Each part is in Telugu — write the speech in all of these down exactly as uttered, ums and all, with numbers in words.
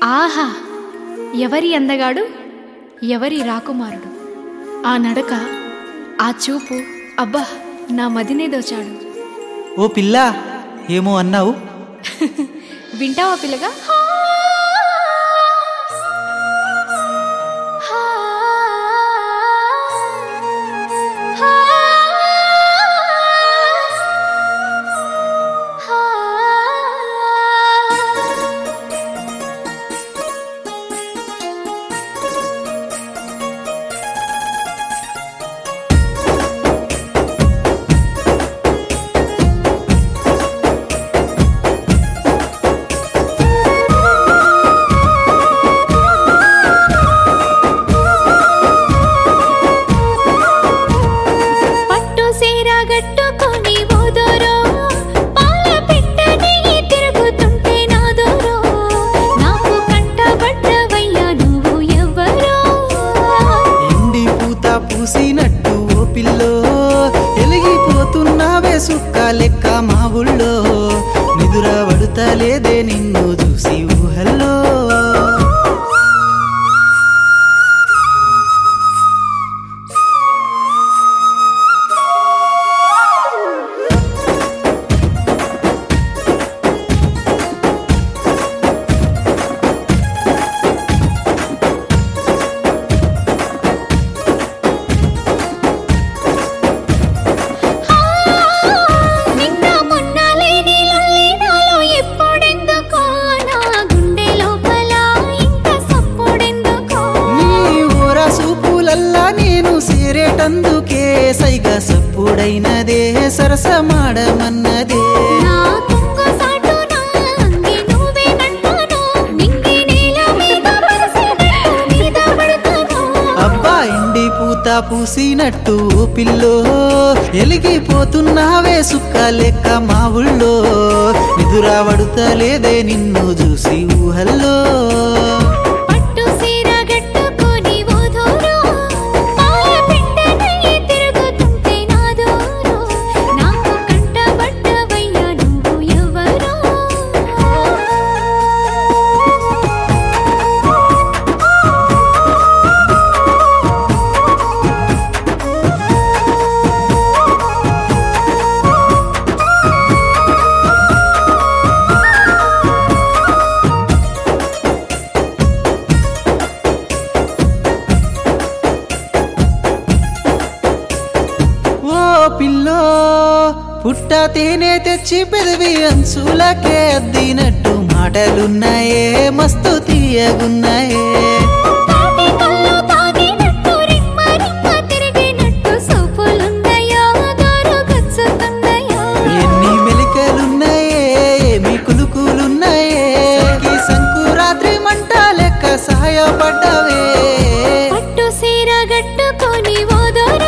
ఆహా! ఎవరి అందగాడు, ఎవరి రాకుమారుడు, ఆ నడక, ఆ చూపు, అబ్బా నా మదినే దోచాడు. ఓ పిల్ల, ఏమో అన్నావు? వింటావా పిల్లగా? పూసినట్టు ఓ పిల్లో ఎలిగిపోతున్నావే సుక్క లెక్క మా ఊళ్ళో, నిదుర పడుతలేదే నిన్ను చూసి ఊహల్లో. అందుకే సైగా సప్పుడైనదే సరసమాడమన్నదే. అబ్బా ఎండి పూత పూసినట్టు పిల్లో ఎలిగిపోతున్నావే సుక్క లెక్క మా ఊళ్ళో, నిదుర పడుతలేదే నిన్ను చూసి ఊహల్లో. పిల్లో పుట్ట తేనె తెచ్చి పెదవి అంచులకే అద్దినట్టు మాటలున్నాయే మస్తు తీయగున్నాయే. ఎన్ని మెలికలున్నాయే, ఏమి కులుకులున్నాయే, సంకురాత్రి మంట లెక్క సహాయపడ్డవే. పట్టు సీర గట్టుకొని ఓదోరా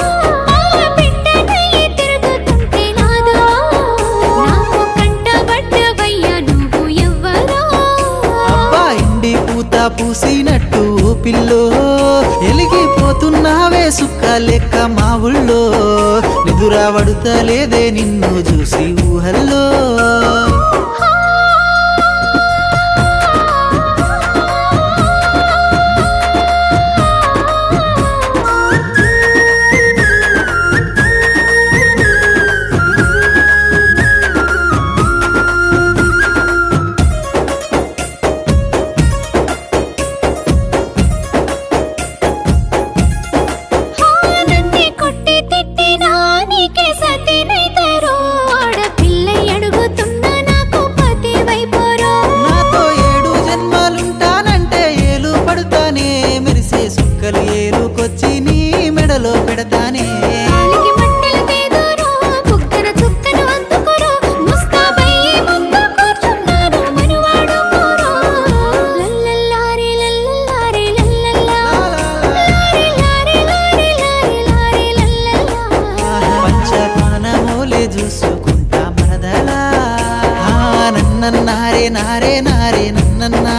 పూసినట్టు పిల్లో ఎలిగిపోతున్నావే సుక్క లెక్క మా ఊళ్ళో, నిదుర పడుతలేదే నిన్ను చూసి ఊహల్లో. ఏలుకొచ్చి నీ మెడలో పెడతానే. పంచపానమోలే చూసుకుంటా మరదలా, నన్నన్నారే నారే నారే నన్నన్నా